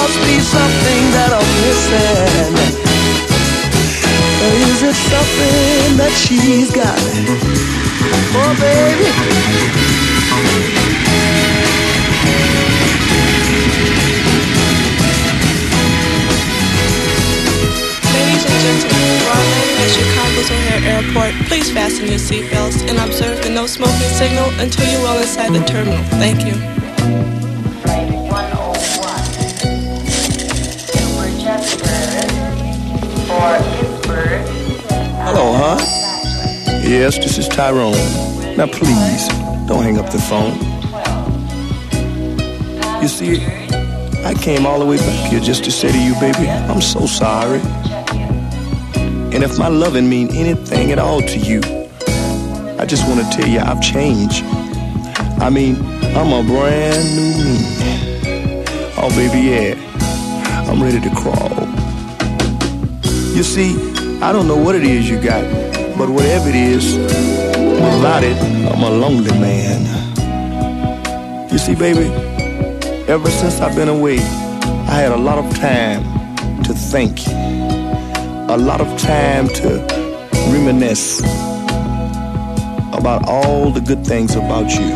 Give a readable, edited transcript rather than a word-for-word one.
must be something that I'm missing. Is it something that she's got? Oh, baby. Ladies and gentlemen, while landing at Chicago's O'Hare Airport, please fasten your seatbelts and observe the no smoking signal until you're well inside the terminal. Thank you. Flight 101 to Rochester for Pittsburgh. Hello, huh? Yes, this is Tyrone. Now, please, don't hang up the phone. You see, I came all the way back here just to say to you, baby, I'm so sorry. And if my loving mean anything at all to you, I just want to tell you I've changed. I mean, I'm a brand new me. Oh, baby, yeah, I'm ready to crawl. You see, I don't know what it is you got, but whatever it is, without it, I'm a lonely man. You see, baby, ever since I've been away, I had a lot of time to think, a lot of time to reminisce about all the good things about you.